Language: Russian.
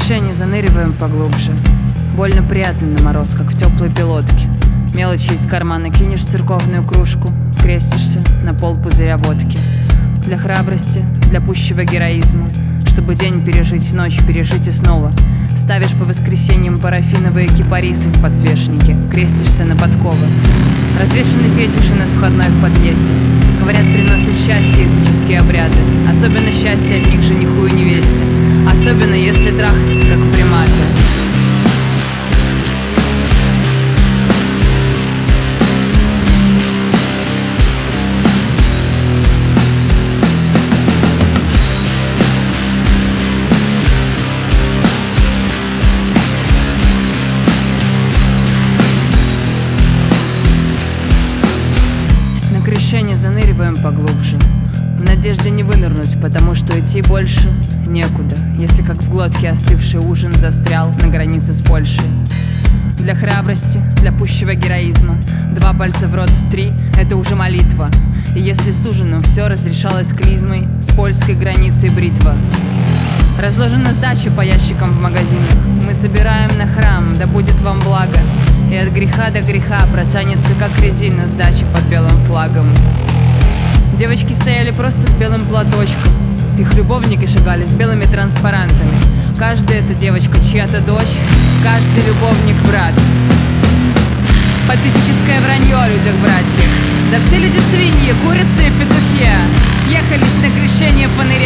крещение заныриваем поглубже. Больно приятно на мороз, как в теплой пилотке. Мелочи из кармана кинешь в церковную кружку, крестишься на пол пузыря водки. Для храбрости, для пущего героизма, чтобы день пережить, ночь пережить и снова. Ставишь по воскресеньям парафиновые кипарисы в подсвечнике, крестишься на подковы. Развешаны фетиши над входной в подъезде. Говорят, приносят счастье языческие обряды. Особенно счастье от них жениху и невесте. Особенно если трахаться, как приматы. Заныриваем поглубже, в надежде не вынырнуть, потому что идти больше некуда, если как в глотке остывший ужин застрял на границе с Польшей. Для храбрости, для пущего героизма 2 пальца в рот, 3 — это уже молитва. И если с ужином все разрешалось клизмой, с польской границей бритва. Разложена сдача по ящикам в магазинах. Мы собираем на храм, да будет вам благо. И от греха до греха протянется, как резина, сдача под белым флагом. Девочки стояли просто с белым платочком. Их любовники шагали с белыми транспарантами. Каждая эта девочка чья-то дочь, каждый любовник брат. Патетическое вранье о людях-братьях. Да все люди свиньи, курицы и петухи. Съехались на крещение по ныре